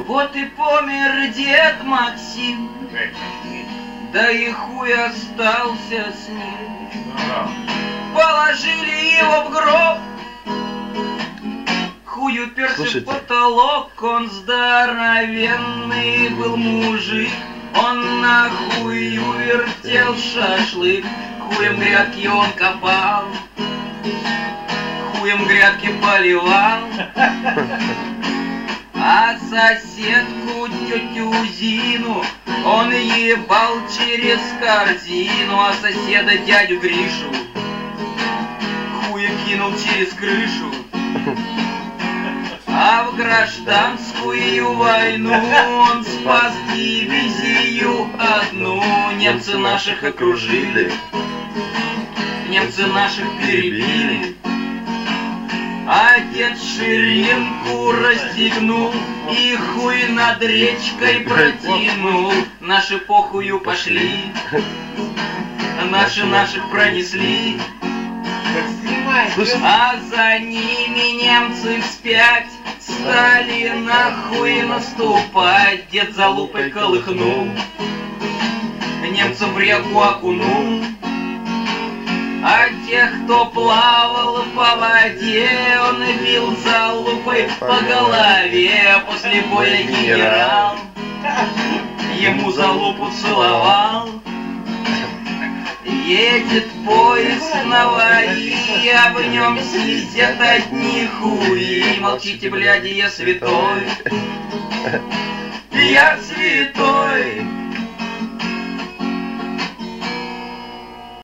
Вот и помер дед Максим, да и хуй остался с ним. Положили его в гроб, хуй уперся в потолок. Он здоровенный был мужик, он на хуй увертел шашлык. Хуем грядки он копал, хуем грядки поливал. А соседку тетю Зину он ебал через корзину. А соседа дядю Гришу хуем кинул через крышу. А в гражданскую войну он спас дивизию одну. Немцы наших окружили, немцы наших перебили. А дед ширинку расстегнул и хуй над речкой протянул. Наши похую пошли, наши наших пронесли. А за ними немцы вспять стали нахуй наступать. Дед залупой колыхнул, немцам в реку окунул. А тех, кто плавал по воде, он бил залупой по голове. После боя генерал ему залупу целовал. Едет поезд на ВАИ, а в нем сидят одни хуи. Молчите, бляди, я святой, я святой.